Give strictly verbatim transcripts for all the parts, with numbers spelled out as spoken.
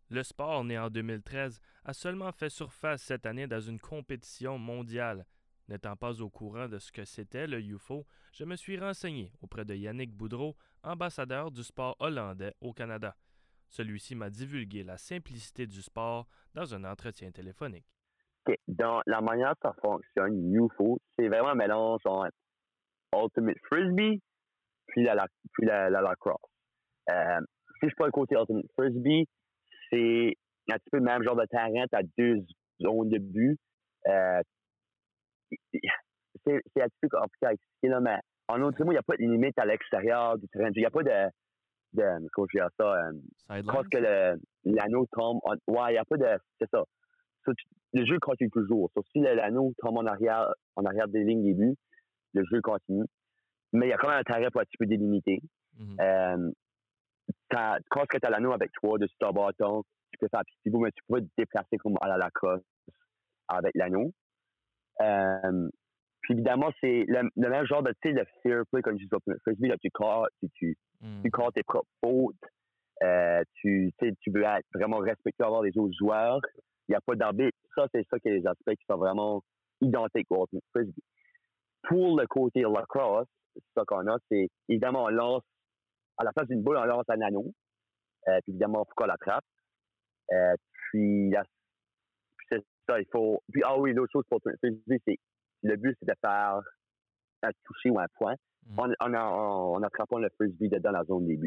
Le sport, né en deux mille treize, a seulement fait surface cette année dans une compétition mondiale. N'étant pas au courant de ce que c'était le U F O, je me suis renseigné auprès de Yannick Boudreau, ambassadeur du sport hollandais au Canada. Celui-ci m'a divulgué la simplicité du sport dans un entretien téléphonique. OK. Dans la manière que ça fonctionne, U F O, c'est vraiment un mélange entre Ultimate Frisbee puis la, la, puis la, la lacrosse. Euh, si je prends le côté Ultimate Frisbee, c'est un petit peu le même genre de terrain, tu as deux zones de but. Euh, c'est, c'est un petit peu compliqué à expliquer, là, mais en autre mot, il n'y a pas de limite à l'extérieur du terrain. Il n'y a pas de, de comment je dirais ça, euh, quand que le, l'anneau tombe, en, ouais, il n'y a pas de, c'est ça. So, tu, le jeu continue toujours. So, si le, l'anneau tombe en arrière, en arrière des lignes des buts, le jeu continue. Mais il y a quand même un terrain pour un petit peu délimité. Mm-hmm. Euh, quand tu as l'anneau avec toi, de sur ton bâton, tu peux faire un petit bout, mais tu peux te déplacer comme à la lacrosse avec l'anneau. Euh, puis évidemment, c'est le, le même genre de, tu sais, le fair play, comme je dis, le frisbee, là, tu corps, tu, tu, mm. tu corps tes propres fautes, euh, tu, tu veux être vraiment respectueux envers les autres joueurs. Il n'y a pas d'arbitre. Ça, c'est ça qui est les aspects qui sont vraiment identiques au frisbee. Pour le côté lacrosse, ça qu'on a, c'est évidemment, on lance, à la place d'une boule, on lance un anneau. Euh, puis évidemment, il faut qu'on l'attrape. Euh, puis, la, puis c'est ça, il faut. Puis, ah oui, l'autre chose pour le frisbee, c'est le but, c'est de faire un toucher ou un point mm. en, en, en, en attrapant le frisbee dans la zone des buts.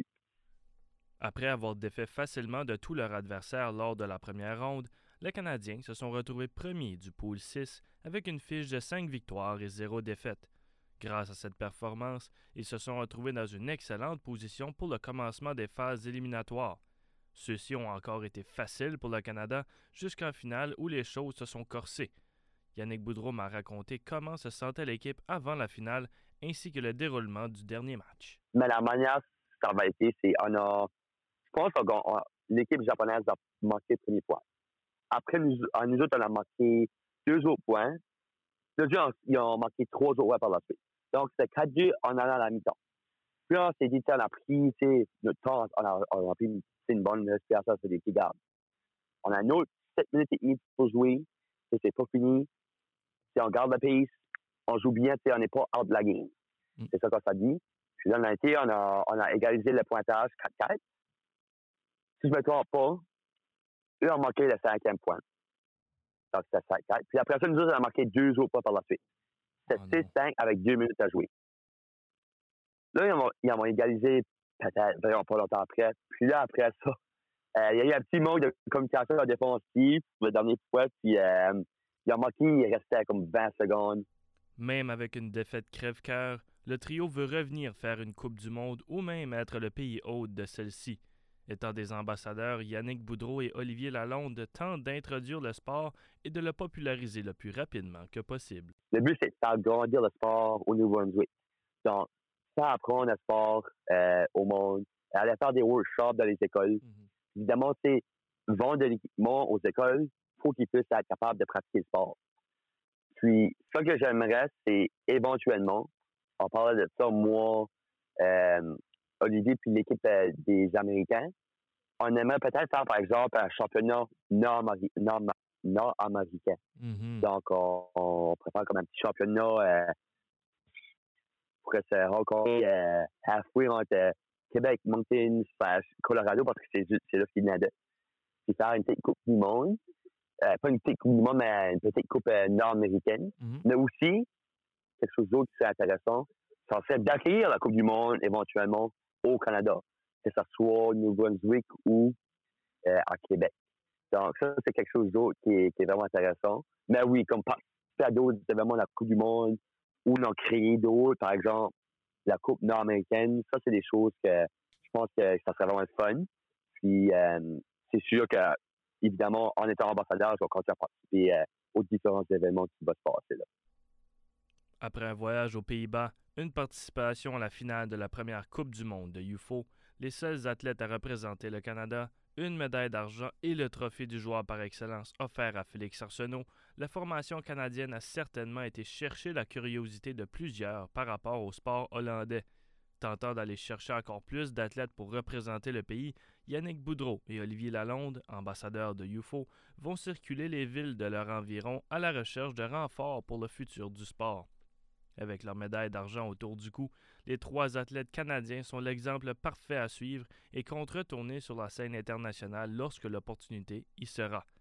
Après avoir défait facilement de tous leurs adversaires lors de la première ronde, les Canadiens se sont retrouvés premiers du pool six avec une fiche de cinq victoires et zéro défaite. Grâce à cette performance, ils se sont retrouvés dans une excellente position pour le commencement des phases éliminatoires. Ceux-ci ont encore été faciles pour le Canada jusqu'en finale où les choses se sont corsées. Yannick Boudreau m'a raconté comment se sentait l'équipe avant la finale ainsi que le déroulement du dernier match. Mais la manière ça va être, c'est on a, je pense que l'équipe japonaise a marqué le premier point. Après, nous, nous autres, on a marqué deux autres points. Le jeu, ils ont marqué trois autres points par la suite. Donc, c'était quatre deux en allant à la mi-temps. Puis, on s'est dit, on a pris notre temps, on a, on a pris une bonne respiration, c'est des petits gardes. On a une autre sept minutes et demie pour jouer. Et c'est pas fini. Si on garde la pace, on joue bien, on n'est pas out de la game. Mm. C'est ça qu'on s'est dit. Puis là, on a, été, on a, on a égalisé le pointage quatre quatre. Si je me trompe pas, eux ont marqué le cinquième point. Donc, c'était cinq quatre. Puis après ça, nous autres, on a marqué deux autres points par la suite. C'était oh six cinq avec deux minutes à jouer. Là, ils ont, ils ont égalisé peut-être vraiment pas longtemps après. Puis là, après ça, euh, il y a eu un petit manque de communication défensive le dernier point. Puis euh, ils ont marqué, il restait comme vingt secondes. Même avec une défaite crève-cœur, le trio veut revenir faire une Coupe du Monde ou même être le pays hôte de celle-ci. Étant des ambassadeurs, Yannick Boudreau et Olivier Lalonde tentent d'introduire le sport et de le populariser le plus rapidement que possible. Le but, c'est de faire grandir le sport au Nouveau-Brunswick. Donc, faire apprendre le sport euh, au monde, aller faire des workshops dans les écoles. Mm-hmm. Évidemment, c'est vendre de l'équipement aux écoles, il faut qu'ils puissent être capables de pratiquer le sport. Puis, ce que j'aimerais, c'est éventuellement, on parlait de ça, moi, euh, Olivier, puis l'équipe euh, des Américains, on aimerait peut-être faire, par exemple, un championnat nord-américain. Nord- nord-américain. Mm-hmm. Donc, on, on prépare comme un petit championnat euh, pour se rencontrer euh, halfway entre euh, Québec, Moncton, Colorado, parce que c'est, c'est là qu'il y en a deux. Puis faire une petite coupe du monde. Euh, pas une petite coupe du monde, mais une petite coupe euh, nord-américaine. Mm-hmm. Mais aussi, quelque chose d'autre qui est intéressant, ça serait d'accueillir la Coupe du Monde éventuellement au Canada, que ce soit au Nouveau-Brunswick ou euh, à Québec. Donc, ça, c'est quelque chose d'autre qui est, qui est vraiment intéressant. Mais oui, comme participer à d'autres événements de la Coupe du Monde ou en créer d'autres, par exemple, la Coupe nord-américaine, ça, c'est des choses que je pense que ça serait vraiment fun. Puis, euh, c'est sûr que, évidemment, en étant ambassadeur, je vais continuer à participer euh, aux différents événements qui vont se passer là. Après un voyage aux Pays-Bas, une participation à la finale de la première Coupe du monde de U F O, les seuls athlètes à représenter le Canada, une médaille d'argent et le trophée du joueur par excellence offert à Félix Arsenault, la formation canadienne a certainement été chercher la curiosité de plusieurs par rapport au sport hollandais. Tentant d'aller chercher encore plus d'athlètes pour représenter le pays, Yannick Boudreau et Olivier Lalonde, ambassadeurs de U F O, vont circuler les villes de leur environ à la recherche de renforts pour le futur du sport. Avec leur médaille d'argent autour du cou, les trois athlètes canadiens sont l'exemple parfait à suivre et comptent retourner sur la scène internationale lorsque l'opportunité y sera.